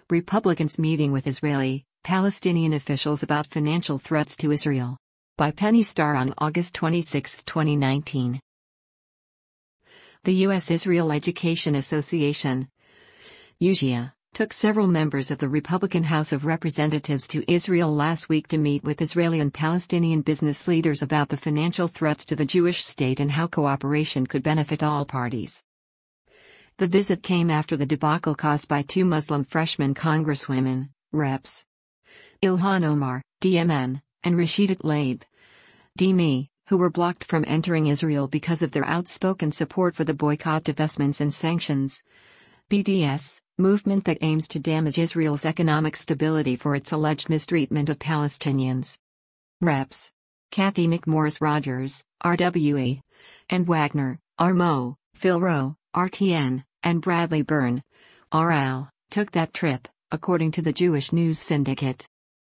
Republicans meeting with Israeli, Palestinian officials about financial threats to Israel. By Penny Starr on August 26, 2019. The U.S.-Israel Education Association, UJIA, took several members of the Republican House of Representatives to Israel last week to meet with Israeli and Palestinian business leaders about the financial threats to the Jewish state and how cooperation could benefit all parties. The visit came after the debacle caused by two Muslim freshman congresswomen, Reps. Ilhan Omar, DMN, and Rasheedat Tlaib, DME, who were blocked from entering Israel because of their outspoken support for the boycott, divestments and sanctions BDS, movement that aims to damage Israel's economic stability for its alleged mistreatment of Palestinians. Reps. Cathy McMorris Rodgers, RWE, and Wagner, RMO, Phil Rowe, RTN, and Bradley Byrne, RL, took that trip, according to the Jewish News Syndicate.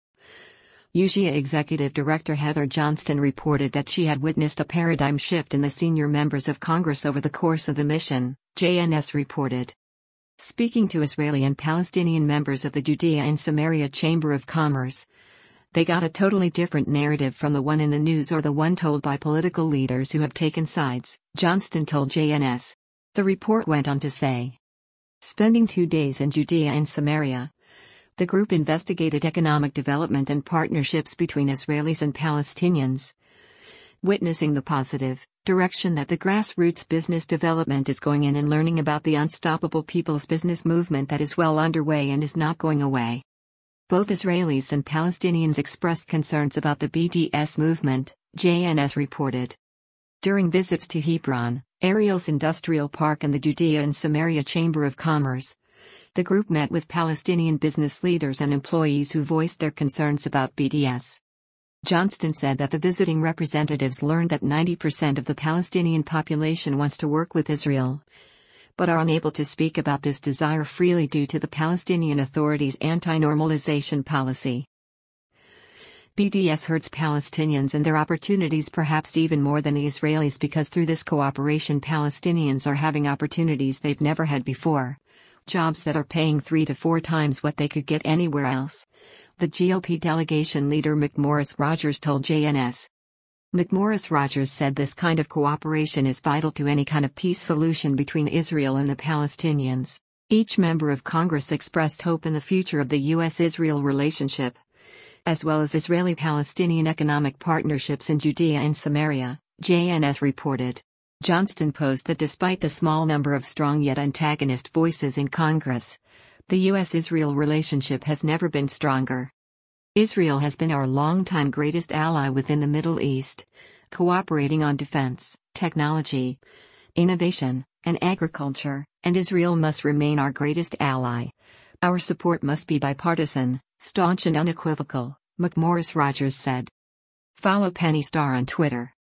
UJIA Executive Director Heather Johnston reported that she had witnessed a paradigm shift in the senior members of Congress over the course of the mission, JNS reported. Speaking to Israeli and Palestinian members of the Judea and Samaria Chamber of Commerce, they got a totally different narrative from the one in the news or the one told by political leaders who have taken sides, Johnston told JNS. The report went on to say. Spending 2 days in Judea and Samaria, the group investigated economic development and partnerships between Israelis and Palestinians, witnessing the positive direction that the grassroots business development is going in and learning about the unstoppable people's business movement that is well underway and is not going away. Both Israelis and Palestinians expressed concerns about the BDS movement, JNS reported. During visits to Hebron, Ariel's Industrial Park and the Judea and Samaria Chamber of Commerce, the group met with Palestinian business leaders and employees who voiced their concerns about BDS. Johnston said that the visiting representatives learned that 90% of the Palestinian population wants to work with Israel, but are unable to speak about this desire freely due to the Palestinian Authority's anti-normalization policy. BDS hurts Palestinians and their opportunities perhaps even more than the Israelis because through this cooperation Palestinians are having opportunities they've never had before. Jobs that are paying 3 to 4 times what they could get anywhere else, the GOP delegation leader McMorris Rodgers told JNS. McMorris Rodgers said this kind of cooperation is vital to any kind of peace solution between Israel and the Palestinians. Each member of Congress expressed hope in the future of the U.S.-Israel relationship, as well as Israeli-Palestinian economic partnerships in Judea and Samaria, JNS reported. Johnston posed that despite the small number of strong yet antagonist voices in Congress, the U.S.-Israel relationship has never been stronger. Israel has been our longtime greatest ally within the Middle East, cooperating on defense, technology, innovation, and agriculture, and Israel must remain our greatest ally. Our support must be bipartisan, staunch and unequivocal, McMorris Rodgers said. Follow Penny Starr on Twitter.